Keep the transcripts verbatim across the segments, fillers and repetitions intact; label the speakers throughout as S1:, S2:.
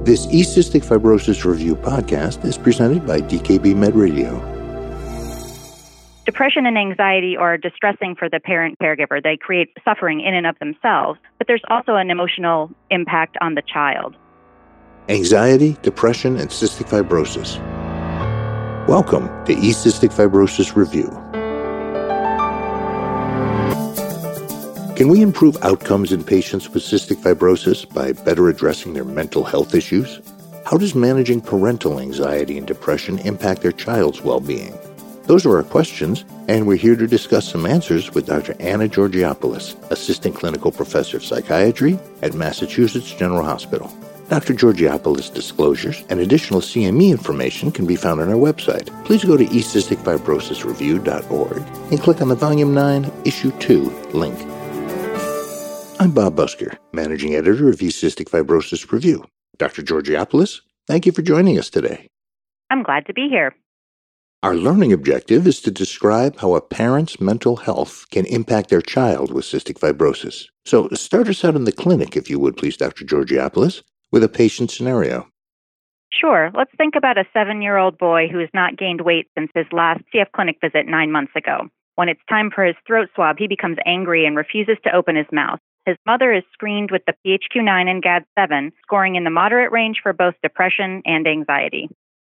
S1: This E-Cystic Fibrosis Review podcast is presented by D K B Med Radio.
S2: Depression and anxiety are distressing for the parent caregiver. They create suffering in and of themselves, but there's also an emotional impact on the child.
S1: Anxiety, depression, and cystic fibrosis. Welcome to E-Cystic Fibrosis Review. Can we improve outcomes in patients with cystic fibrosis by better addressing their mental health issues? How does managing parental anxiety and depression impact their child's well-being? Those are our questions, and we're here to discuss some answers with Doctor Anna Georgiopoulos, Assistant Clinical Professor of Psychiatry at Massachusetts General Hospital. Doctor Georgiopoulos' disclosures and additional C M E information can be found on our website. Please go to e cystic fibrosis review dot org and click on the Volume nine, Issue two link. I'm Bob Busker, Managing Editor of E-Cystic Fibrosis Review. Doctor Georgiopoulos, thank you for joining us today.
S2: I'm glad to be here.
S1: Our learning objective is to describe how a parent's mental health can impact their child with cystic fibrosis. So start us out in the clinic, if you would, please, Doctor Georgiopoulos, with a patient scenario.
S2: Sure. Let's think about a seven-year-old boy who has not gained weight since his last C F clinic visit nine months ago. When it's time for his throat swab, he becomes angry and refuses to open his mouth. His mother is screened with the P H Q nine and G A D seven, scoring in the moderate range for both depression and anxiety.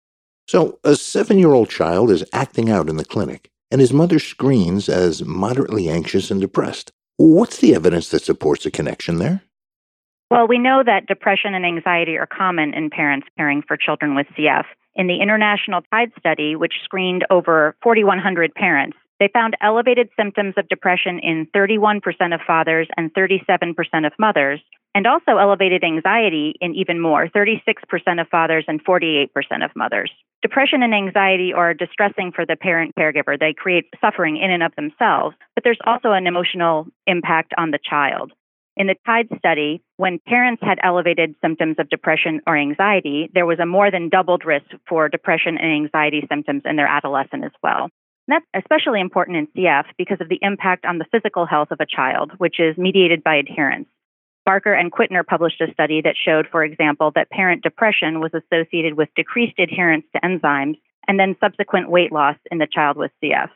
S1: So a seven-year-old child is acting out in the clinic, and his mother screens as moderately anxious and depressed. What's the evidence that supports a connection there?
S2: Well, we know that depression and anxiety are common in parents caring for children with C F. In the International TIDE study, which screened over forty-one hundred parents, they found elevated symptoms of depression in thirty-one percent of fathers and thirty-seven percent of mothers, and also elevated anxiety in even more, thirty-six percent of fathers and forty-eight percent of mothers. Depression and anxiety are distressing for the parent caregiver. They create suffering in and of themselves, but there's also an emotional impact on the child. In the TIDE study, when parents had elevated symptoms of depression or anxiety, there was a more than doubled risk for depression and anxiety symptoms in their adolescent as well. And that's especially important in C F because of the impact on the physical health of a child, which is mediated by adherence. Barker and Quittner published a study that showed, for example, that parent depression was associated with decreased adherence to enzymes and then subsequent weight loss in the child with C F.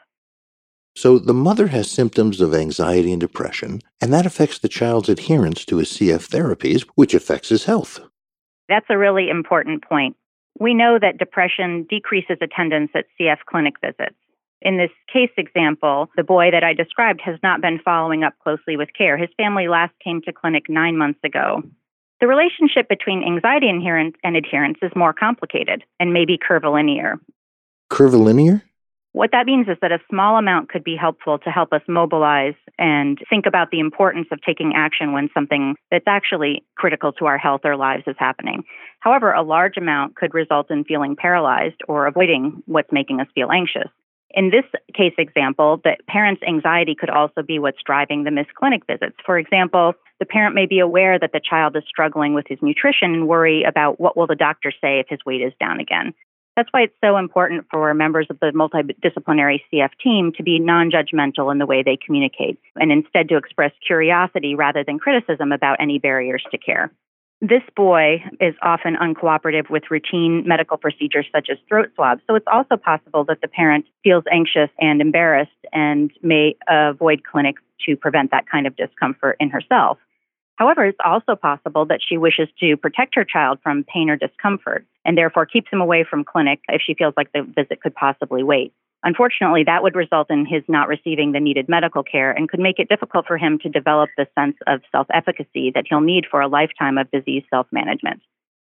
S1: So the mother has symptoms of anxiety and depression, and that affects the child's adherence to his C F therapies, which affects his health.
S2: That's a really important point. We know that depression decreases attendance at C F clinic visits. In this case example, the boy that I described has not been following up closely with care. His family last came to clinic nine months ago. The relationship between anxiety adherence and adherence is more complicated and may be curvilinear.
S1: Curvilinear?
S2: What that means is that a small amount could be helpful to help us mobilize and think about the importance of taking action when something that's actually critical to our health or lives is happening. However, a large amount could result in feeling paralyzed or avoiding what's making us feel anxious. In this case example, the parent's anxiety could also be what's driving the missed clinic visits. For example, the parent may be aware that the child is struggling with his nutrition and worry about what will the doctor say if his weight is down again. That's why it's so important for members of the multidisciplinary C F team to be non-judgmental in the way they communicate and instead to express curiosity rather than criticism about any barriers to care. This boy is often uncooperative with routine medical procedures such as throat swabs, so it's also possible that the parent feels anxious and embarrassed and may avoid clinic to prevent that kind of discomfort in herself. However, it's also possible that she wishes to protect her child from pain or discomfort and therefore keeps him away from clinic if she feels like the visit could possibly wait. Unfortunately, that would result in his not receiving the needed medical care and could make it difficult for him to develop the sense of self-efficacy that he'll need for a lifetime of disease self-management.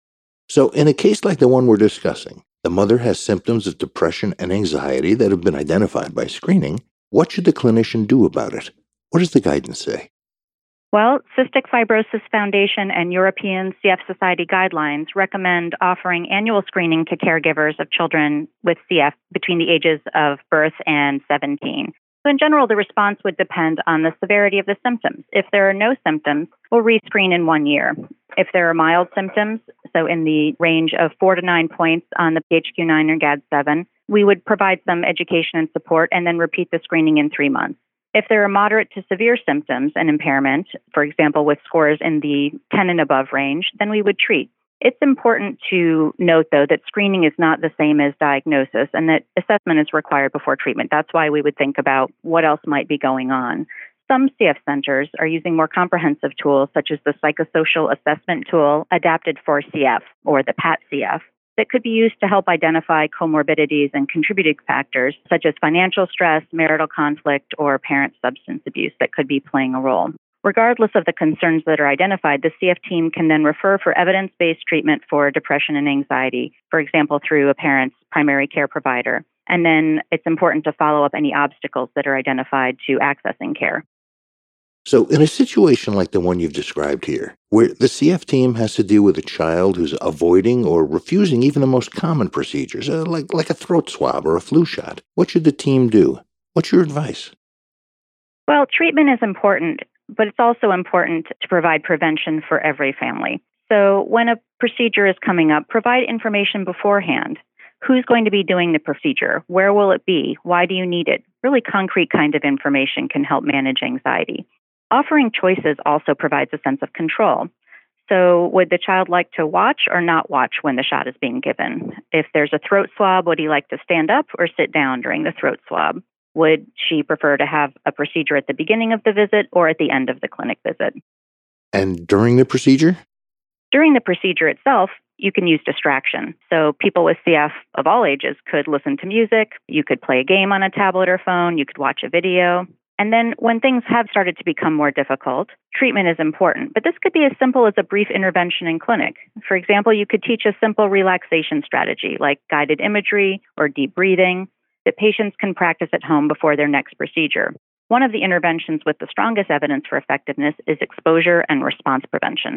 S1: So in a case like the one we're discussing, the mother has symptoms of depression and anxiety that have been identified by screening. What should the clinician do about it? What does the guidance say?
S2: Well, Cystic Fibrosis Foundation and European C F Society guidelines recommend offering annual screening to caregivers of children with C F between the ages of birth and seventeen. So in general, the response would depend on the severity of the symptoms. If there are no symptoms, we'll rescreen in one year. If there are mild symptoms, so in the range of four to nine points on the P H Q nine or G A D seven, we would provide some education and support and then repeat the screening in three months. If there are moderate to severe symptoms and impairment, for example, with scores in the ten and above range, then we would treat. It's important to note, though, that screening is not the same as diagnosis and that assessment is required before treatment. That's why we would think about what else might be going on. Some C F centers are using more comprehensive tools, such as the psychosocial assessment tool adapted for C F, or the PAT C F, that could be used to help identify comorbidities and contributing factors, such as financial stress, marital conflict, or parent substance abuse that could be playing a role. Regardless of the concerns that are identified, the C F team can then refer for evidence-based treatment for depression and anxiety, for example, through a parent's primary care provider. And then it's important to follow up any obstacles that are identified to accessing care.
S1: So in a situation like the one you've described here, where the C F team has to deal with a child who's avoiding or refusing even the most common procedures, uh, like, like a throat swab or a flu shot, what should the team do? What's your advice?
S2: Well, treatment is important, but it's also important to provide prevention for every family. So when a procedure is coming up, provide information beforehand. Who's going to be doing the procedure? Where will it be? Why do you need it? Really concrete kind of information can help manage anxiety. Offering choices also provides a sense of control. So would the child like to watch or not watch when the shot is being given? If there's a throat swab, would he like to stand up or sit down during the throat swab? Would she prefer to have a procedure at the beginning of the visit or at the end of the clinic visit?
S1: And during the procedure?
S2: During the procedure itself, you can use distraction. So people with C F of all ages could listen to music, you could play a game on a tablet or phone, you could watch a video. And then when things have started to become more difficult, treatment is important. But this could be as simple as a brief intervention in clinic. For example, you could teach a simple relaxation strategy like guided imagery or deep breathing that patients can practice at home before their next procedure. One of the interventions with the strongest evidence for effectiveness is exposure and response prevention.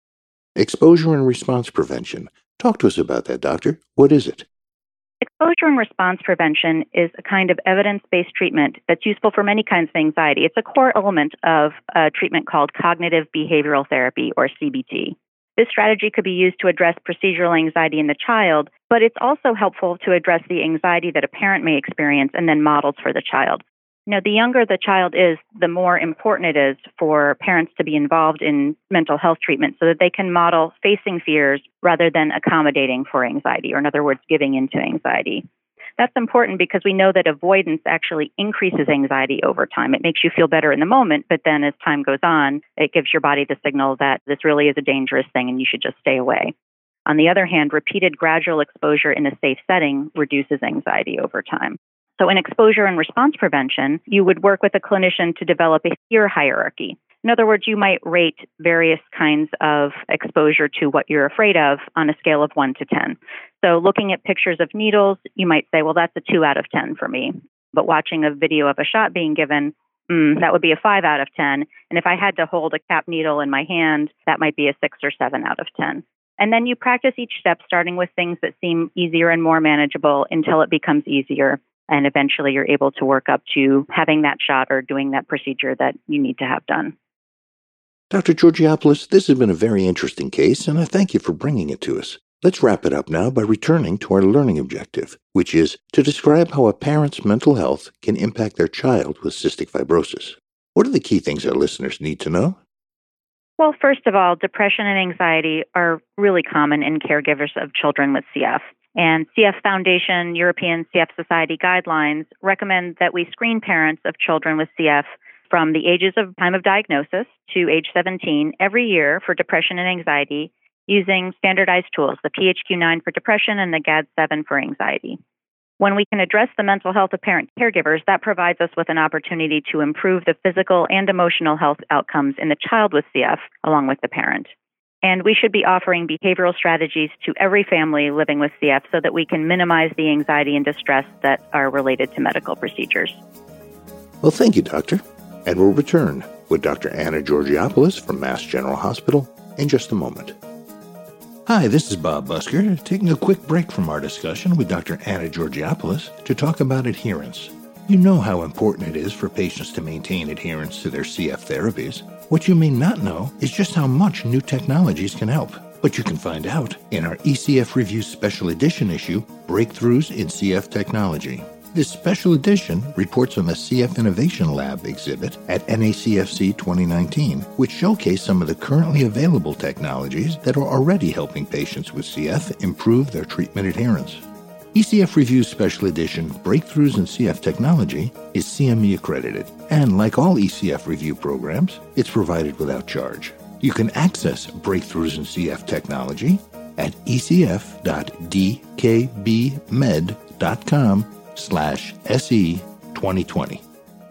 S1: Exposure and response prevention. Talk to us about that, doctor. What is it?
S2: Exposure and response prevention is a kind of evidence-based treatment that's useful for many kinds of anxiety. It's a core element of a treatment called cognitive behavioral therapy, or C B T. This strategy could be used to address procedural anxiety in the child, but it's also helpful to address the anxiety that a parent may experience and then models for the child. You know, the younger the child is, the more important it is for parents to be involved in mental health treatment so that they can model facing fears rather than accommodating for anxiety, or in other words, giving into anxiety. That's important because we know that avoidance actually increases anxiety over time. It makes you feel better in the moment, but then as time goes on, it gives your body the signal that this really is a dangerous thing and you should just stay away. On the other hand, repeated gradual exposure in a safe setting reduces anxiety over time. So in exposure and response prevention, you would work with a clinician to develop a fear hierarchy. In other words, you might rate various kinds of exposure to what you're afraid of on a scale of one to ten. So looking at pictures of needles, you might say, well, that's a two out of ten for me. But watching a video of a shot being given, mm, that would be a five out of ten. And if I had to hold a cap needle in my hand, that might be a six or seven out of ten. And then you practice each step, starting with things that seem easier and more manageable until it becomes easier. And eventually you're able to work up to having that shot or doing that procedure that you need to have done.
S1: Doctor Georgiopoulos, this has been a very interesting case, and I thank you for bringing it to us. Let's wrap it up now by returning to our learning objective, which is to describe how a parent's mental health can impact their child with cystic fibrosis. What are the key things our listeners need to know?
S2: Well, first of all, depression and anxiety are really common in caregivers of children with C F. And C F Foundation European C F Society guidelines recommend that we screen parents of children with C F from the ages of time of diagnosis to age seventeen every year for depression and anxiety using standardized tools, the P H Q nine for depression and the G A D seven for anxiety. When we can address the mental health of parent caregivers, that provides us with an opportunity to improve the physical and emotional health outcomes in the child with C F along with the parent. And we should be offering behavioral strategies to every family living with C F so that we can minimize the anxiety and distress that are related to medical procedures.
S1: Well, thank you, Doctor. And we'll return with Doctor Anna Georgiopoulos from Mass General Hospital in just a moment. Hi, this is Bob Busker, taking a quick break from our discussion with Doctor Anna Georgiopoulos to talk about adherence. You know how important it is for patients to maintain adherence to their C F therapies. What you may not know is just how much new technologies can help. But you can find out in our E C F Review Special Edition issue, Breakthroughs in C F Technology. This special edition reports on the C F Innovation Lab exhibit at N A C F C twenty nineteen, which showcased some of the currently available technologies that are already helping patients with C F improve their treatment adherence. E C F Review's special edition, Breakthroughs in C F Technology, is C M E accredited, and like all E C F Review programs, it's provided without charge. You can access Breakthroughs in C F Technology at ecf.dkbmed.com slash SE twenty twenty.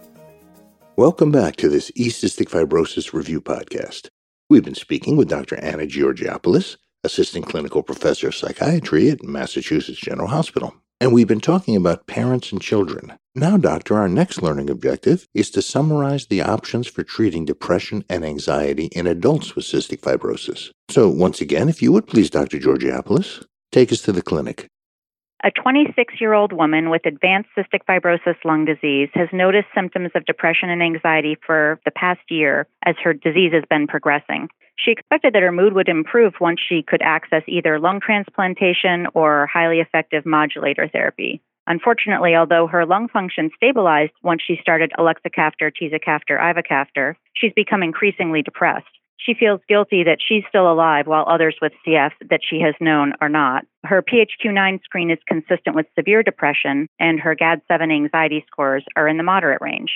S1: Welcome back to this E-Cystic Fibrosis Review podcast. We've been speaking with Doctor Anna Georgiopoulos, Assistant Clinical Professor of Psychiatry at Massachusetts General Hospital. And we've been talking about parents and children. Now, Doctor, our next learning objective is to summarize the options for treating depression and anxiety in adults with cystic fibrosis. So, once again, if you would please, Doctor Georgiopoulos, take us to the clinic.
S2: A twenty-six-year-old woman with advanced cystic fibrosis lung disease has noticed symptoms of depression and anxiety for the past year as her disease has been progressing. She expected that her mood would improve once she could access either lung transplantation or highly effective modulator therapy. Unfortunately, although her lung function stabilized once she started elexacaftor, tezacaftor, ivacaftor, she's become increasingly depressed. She feels guilty that she's still alive while others with C F that she has known are not. Her P H Q nine screen is consistent with severe depression, and her G A D seven anxiety scores are in the moderate range.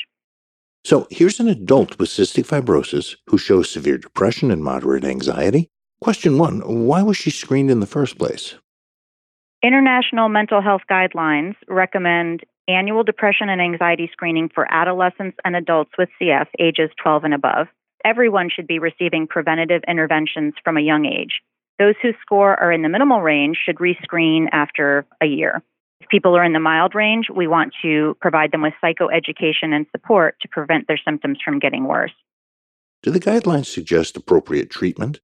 S1: So here's an adult with cystic fibrosis who shows severe depression and moderate anxiety. Question one, why was she screened in the first place?
S2: International mental health guidelines recommend annual depression and anxiety screening for adolescents and adults with C F ages twelve and above. Everyone should be receiving preventative interventions from a young age. Those whose score are in the minimal range should rescreen after a year. If people are in the mild range, we want to provide them with psychoeducation and support to prevent their symptoms from getting worse.
S1: Do the guidelines suggest appropriate treatment?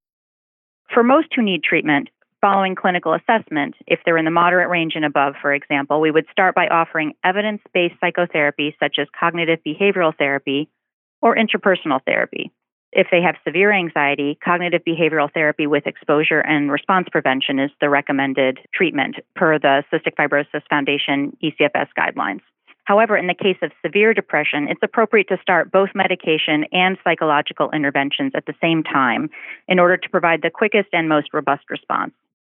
S2: For most who need treatment, following clinical assessment, if they're in the moderate range and above, for example, we would start by offering evidence-based psychotherapy such as cognitive behavioral therapy or interpersonal therapy. If they have severe anxiety, cognitive behavioral therapy with exposure and response prevention is the recommended treatment per the Cystic Fibrosis Foundation E C F S guidelines. However, in the case of severe depression, it's appropriate to start both medication and psychological interventions at the same time in order to provide the quickest and most robust response.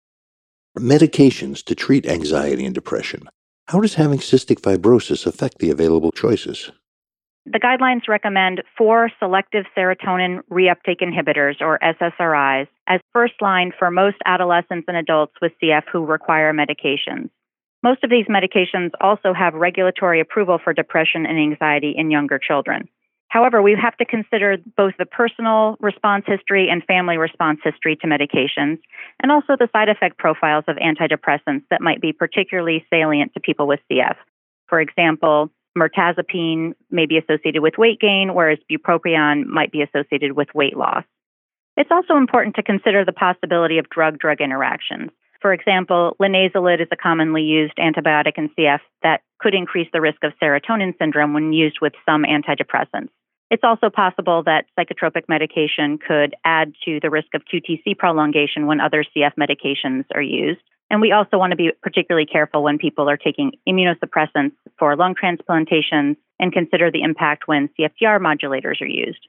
S1: Medications to treat anxiety and depression. How does having cystic fibrosis affect the available choices?
S2: The guidelines recommend four selective serotonin reuptake inhibitors, or S S R Is, as first line for most adolescents and adults with C F who require medications. Most of these medications also have regulatory approval for depression and anxiety in younger children. However, we have to consider both the personal response history and family response history to medications, and also the side effect profiles of antidepressants that might be particularly salient to people with C F. For example, mirtazapine may be associated with weight gain, whereas bupropion might be associated with weight loss. It's also important to consider the possibility of drug-drug interactions. For example, linezolid is a commonly used antibiotic in C F that could increase the risk of serotonin syndrome when used with some antidepressants. It's also possible that psychotropic medication could add to the risk of Q T C prolongation when other C F medications are used. And we also want to be particularly careful when people are taking immunosuppressants for lung transplantations and consider the impact when C F T R modulators are used.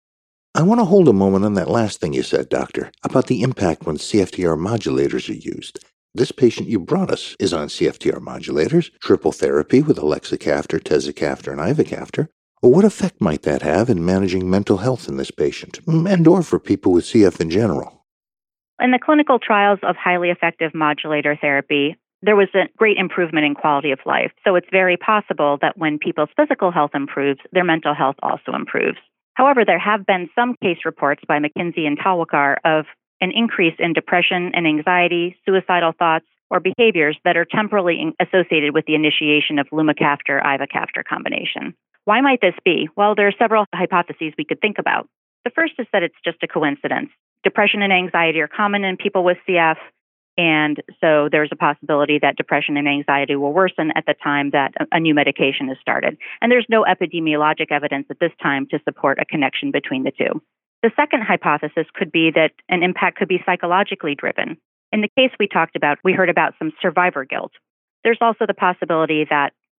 S1: I want to hold a moment on that last thing you said, Doctor, about the impact when C F T R modulators are used. This patient you brought us is on C F T R modulators, triple therapy with elexacaftor, tezacaftor, and ivacaftor. Well, what effect might that have in managing mental health in this patient, and or for people with C F in general?
S2: In the clinical trials of highly effective modulator therapy, there was a great improvement in quality of life. So it's very possible that when people's physical health improves, their mental health also improves. However, there have been some case reports by McKinsey and Talwalkar of an increase in depression and anxiety, suicidal thoughts, or behaviors that are temporally associated with the initiation of lumacaftor-ivacaftor combination. Why might this be? Well, there are several hypotheses we could think about. The first is that it's just a coincidence. Depression and anxiety are common in people with C F, and so there's a possibility that depression and anxiety will worsen at the time that a new medication is started. And there's no epidemiologic evidence at this time to support a connection between the two. The second hypothesis could be that an impact could be psychologically driven. In the case we talked about, we heard about some survivor guilt. There's also the possibility that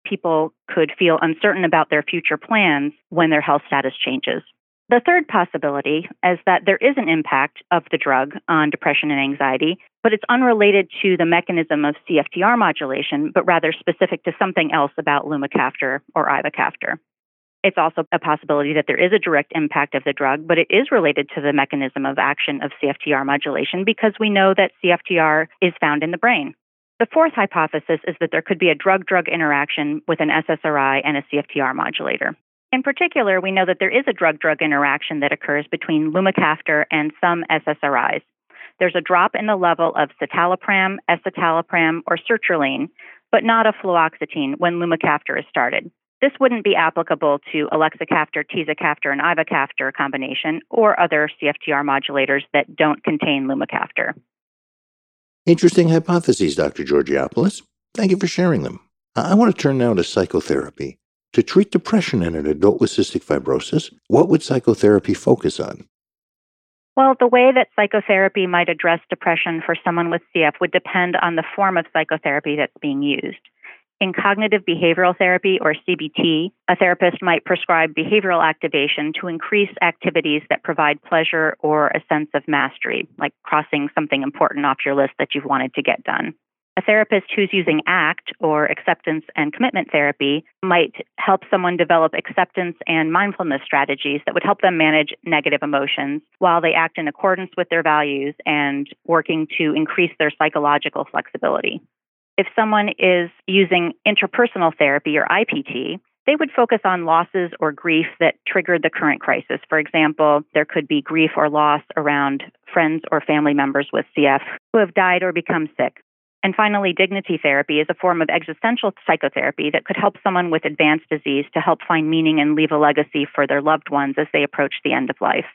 S2: people could feel uncertain about their future plans when their health status changes. The third possibility is that there is an impact of the drug on depression and anxiety, but it's unrelated to the mechanism of C F T R modulation, but rather specific to something else about lumacaftor or ivacaftor. It's also a possibility that there is a direct impact of the drug, but it is related to the mechanism of action of C F T R modulation because we know that C F T R is found in the brain. The fourth hypothesis is that there could be a drug-drug interaction with an S S R I and a C F T R modulator. In particular, we know that there is a drug-drug interaction that occurs between lumacaftor and some S S R Is. There's a drop in the level of citalopram, escitalopram, or sertraline, but not of fluoxetine when lumacaftor is started. This wouldn't be applicable to elexacaftor, tezacaftor, and ivacaftor combination or other C F T R modulators that don't contain lumacaftor.
S1: Interesting hypotheses, Doctor Georgiopoulos. Thank you for sharing them. I want to turn now to psychotherapy. To treat depression in an adult with cystic fibrosis, what would psychotherapy focus on?
S2: Well, the way that psychotherapy might address depression for someone with C F would depend on the form of psychotherapy that's being used. In cognitive behavioral therapy, or C B T, a therapist might prescribe behavioral activation to increase activities that provide pleasure or a sense of mastery, like crossing something important off your list that you've wanted to get done. A therapist who's using ACT, or acceptance and commitment therapy, might help someone develop acceptance and mindfulness strategies that would help them manage negative emotions while they act in accordance with their values and working to increase their psychological flexibility. If someone is using interpersonal therapy, or I P T, they would focus on losses or grief that triggered the current crisis. For example, there could be grief or loss around friends or family members with C F who have died or become sick. And finally, dignity therapy is a form of existential psychotherapy that could help someone with advanced disease to help find meaning and leave a legacy for their loved ones as they approach the end of life.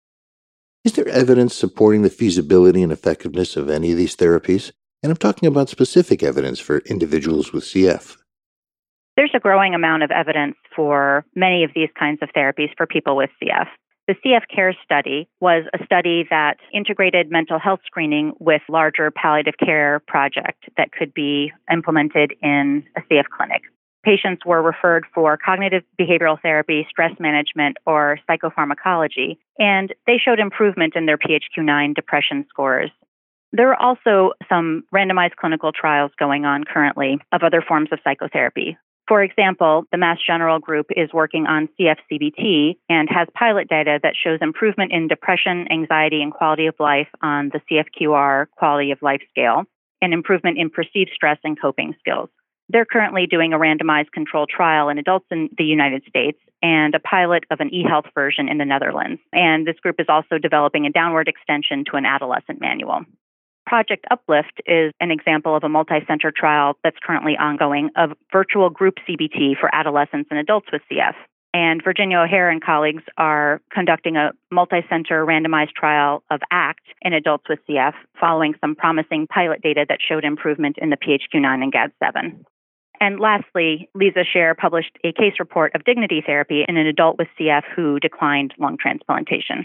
S1: Is there evidence supporting the feasibility and effectiveness of any of these therapies? And I'm talking about specific evidence for individuals with C F.
S2: There's a growing amount of evidence for many of these kinds of therapies for people with C F. The C F CARES study was a study that integrated mental health screening with larger palliative care project that could be implemented in a C F clinic. Patients were referred for cognitive behavioral therapy, stress management, or psychopharmacology, and they showed improvement in their P H Q nine depression scores. There are also some randomized clinical trials going on currently of other forms of psychotherapy. For example, the Mass General Group is working on C F C B T and has pilot data that shows improvement in depression, anxiety, and quality of life on the C F Q R quality of life scale, and improvement in perceived stress and coping skills. They're currently doing a randomized controlled trial in adults in the United States and a pilot of an e-health version in the Netherlands. And this group is also developing a downward extension to an adolescent manual. Project Uplift is an example of a multi-center trial that's currently ongoing of virtual group C B T for adolescents and adults with C F. And Virginia O'Hare and colleagues are conducting a multi-center randomized trial of ACT in adults with C F, following some promising pilot data that showed improvement in the P H Q nine and G A D seven. And lastly, Lisa Scher published a case report of dignity therapy in an adult with C F who declined lung transplantation.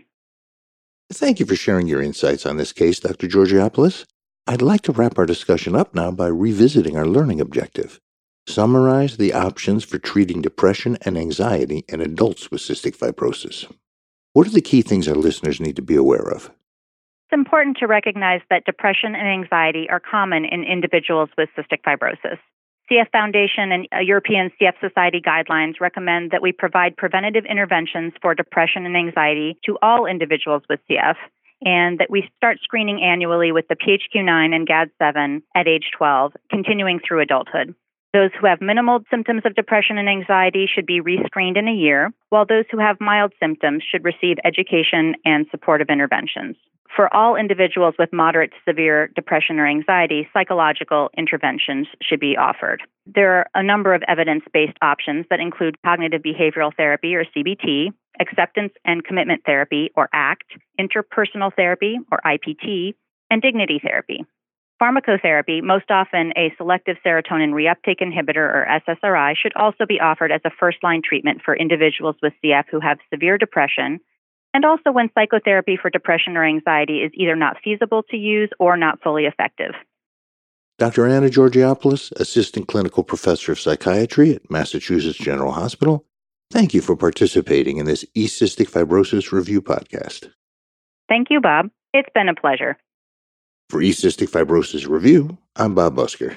S1: Thank you for sharing your insights on this case, Doctor Georgiopoulos. I'd like to wrap our discussion up now by revisiting our learning objective. Summarize the options for treating depression and anxiety in adults with cystic fibrosis. What are the key things our listeners need to be aware of?
S2: It's important to recognize that depression and anxiety are common in individuals with cystic fibrosis. C F Foundation and European C F Society guidelines recommend that we provide preventative interventions for depression and anxiety to all individuals with C F, and that we start screening annually with the P H Q nine and G A D seven at age twelve, continuing through adulthood. Those who have minimal symptoms of depression and anxiety should be rescreened in a year, while those who have mild symptoms should receive education and supportive interventions. For all individuals with moderate to severe depression or anxiety, psychological interventions should be offered. There are a number of evidence-based options that include cognitive behavioral therapy, or C B T, acceptance and commitment therapy, or ACT, interpersonal therapy, or I P T, and dignity therapy. Pharmacotherapy, most often a selective serotonin reuptake inhibitor, or S S R I, should also be offered as a first-line treatment for individuals with C F who have severe depression, and also when psychotherapy for depression or anxiety is either not feasible to use or not fully effective.
S1: Doctor Anna Georgiopoulos, Assistant Clinical Professor of Psychiatry at Massachusetts General Hospital, thank you for participating in this eCystic Fibrosis Review podcast.
S2: Thank you, Bob. It's been a pleasure.
S1: For eCystic Fibrosis Review, I'm Bob Busker.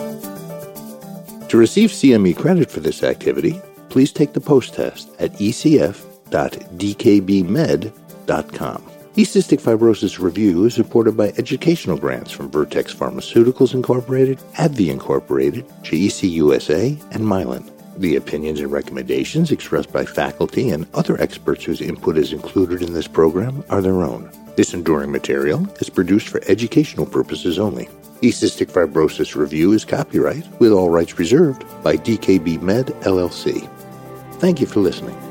S1: To receive C M E credit for this activity, please take the post-test at e c f dot d k b med dot com. eCystic Fibrosis Review is supported by educational grants from Vertex Pharmaceuticals Incorporated, AbbVie Incorporated, J E C U S A, and Mylan. The opinions and recommendations expressed by faculty and other experts whose input is included in this program are their own. This enduring material is produced for educational purposes only. eCystic Fibrosis Review is copyright, with all rights reserved, by D K B Med, L L C. Thank you for listening.